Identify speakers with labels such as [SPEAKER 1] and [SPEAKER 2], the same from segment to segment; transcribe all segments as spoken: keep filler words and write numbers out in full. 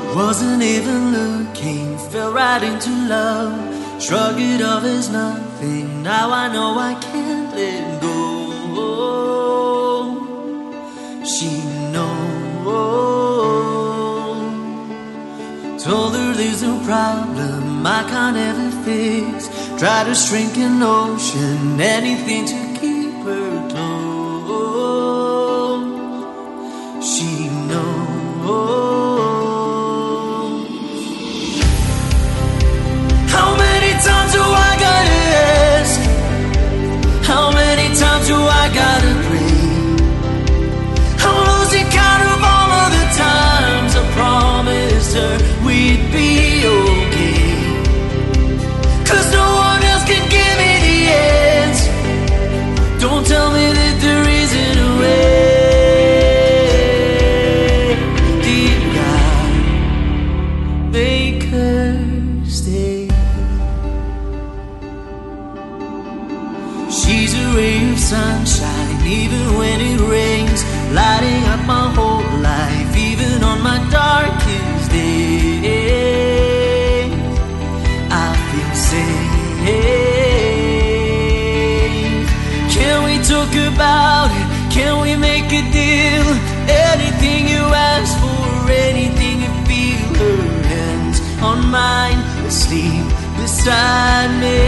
[SPEAKER 1] Wasn't even looking, fell right into love. Shrug it off as nothing. Now I know I can't let go. She knows. Told her there's no problem I can't ever fix. Try to shrink an ocean, anything to keep her close. She knows. How many times do I gotta ask? How many times do I gotta pray? I'm losing count of all of the times I promised her we'd be okay. Cause no one else can give me the answer. Don't tell me that there isn't a way. Dear God, make her stay. She's a ray of sunshine, even when it rains, lighting up my whole life, even on my darkest days. I feel safe. Can we talk about it? Can we make a deal? Anything you ask for, anything you feel. Her hands on mine, asleep beside me.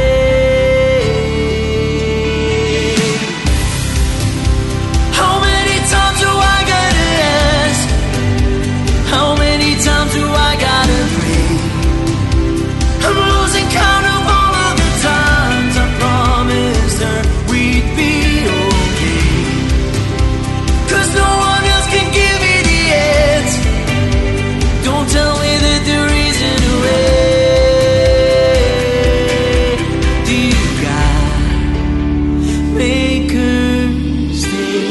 [SPEAKER 1] Count of all of the times I promised her we'd be okay. Cause no one else can give me the answer. Don't tell me that there isn't a way. Dear God, make her stay.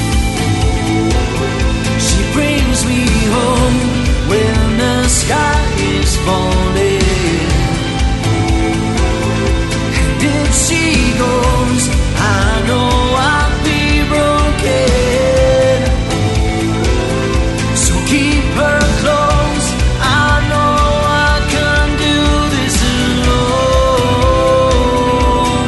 [SPEAKER 1] She brings me home when the sky is falling. She goes, I know I'll be broken. So keep her close. I know I can't do this alone.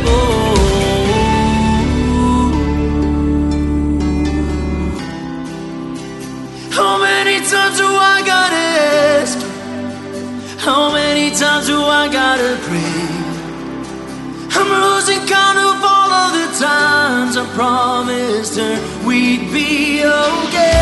[SPEAKER 1] Oh. How many times do I gotta ask? How many times do I gotta pray? I'm losing count of all of the times I promised her we'd be okay.